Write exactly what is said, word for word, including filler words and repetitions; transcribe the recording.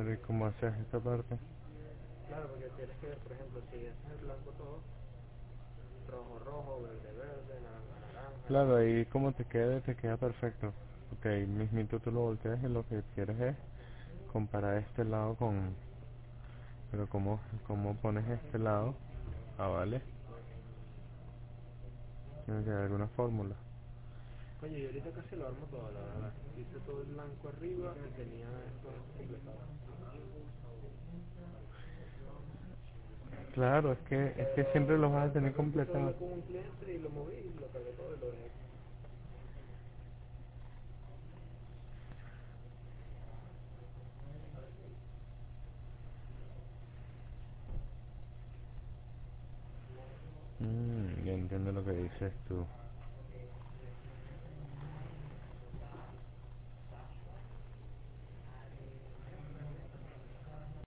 Pero ¿y cómo haces esta parte? Claro, porque tienes que ver, por ejemplo, si ese es el blanco todo, rojo rojo, verde verde, naranja naranja, Claro, ahí como te quede, te queda perfecto. Porque ahí mismito tú lo volteas y lo que quieres es comparar este lado con... Pero ¿cómo, cómo pones este lado? Ah, vale. Tiene que haber alguna fórmula. coño, yo ahorita casi lo armo todo, la verdad. Hice todo el blanco arriba y tenía esto completado. Claro, es que, es que siempre Pero los vas a tener me puse a completados. hablar con un cliente y lo moví y lo cargué todo y lo dejé. Mm, ya entiendo lo que dices tú.